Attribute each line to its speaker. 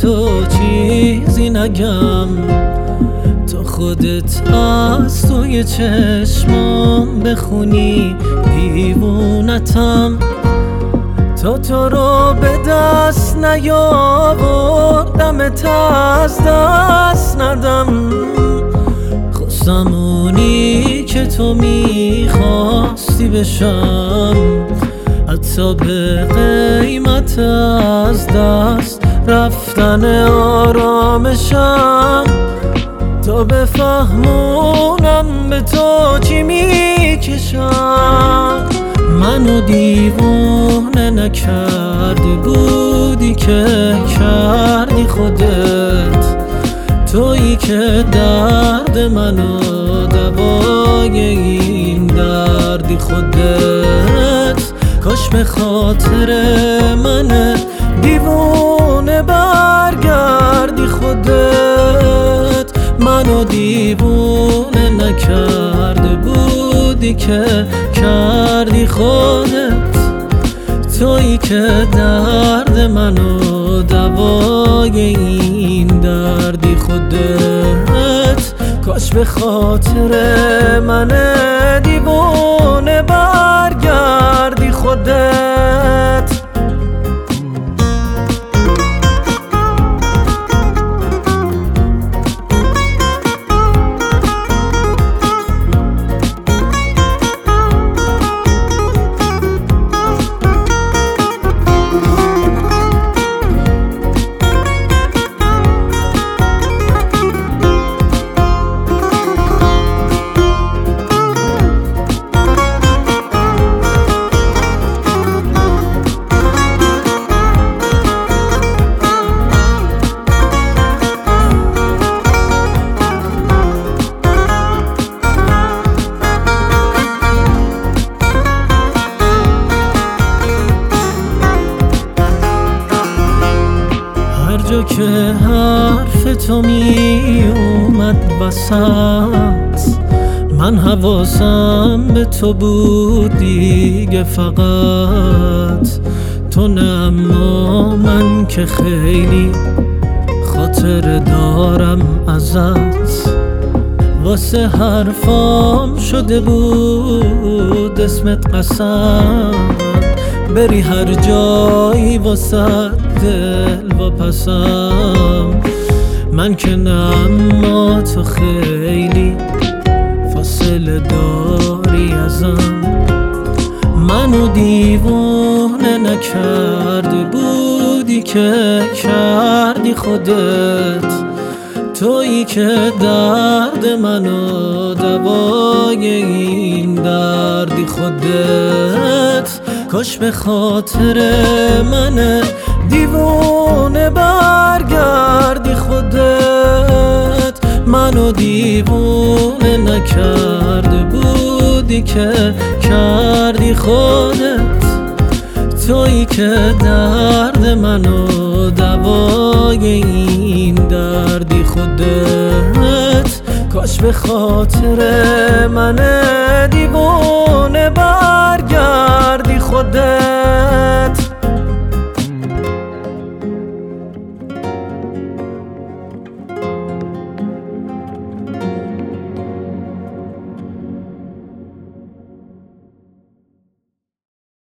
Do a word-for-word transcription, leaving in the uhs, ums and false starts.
Speaker 1: تو چیزی نگم، تو خودت از توی چشمام بخونی دیوونتم. تا تو رو به دست نیاوردمت از دست ندم. خواستم اونی که تو میخواستی بشم، حتی به قیمت از دست رفتن آرامشم. تا بفهمونم به تو چی میکشم. منو دیوونه نکرده بودی که کردی خودت، تویی که درد منو دوای این دردی خودت. کاش به خاطر من دیوونه برگردی خودت. منو دیوونه نکرده بودی که کردی خودت، تویی که درد منو دوای این دردی خودت. کاش به خاطر من دیوونه برگردی خودت. جا که حرف تو می اومد وسط، من حواسم به تو بود دیگه فقط. تو نه اما من که خیلی خاطر دارم ازت. واسه حرفام شده بود اسمت قسم، بری هر جایی واسه دل و پسم. من که نه اما تو خیلی فاصله داری ازم. منو دیوونه نکرده بودی که کردی خودت، تویی که درد منو دوای این دردی خودت. کاش به خاطر من دیوونه برگردی خودت. منو دیوونه نکرده بودی که کردی خودت، تویی که درد منو دوای این دردی خودت. کاش به خاطر من دیوونه برگردی خودت.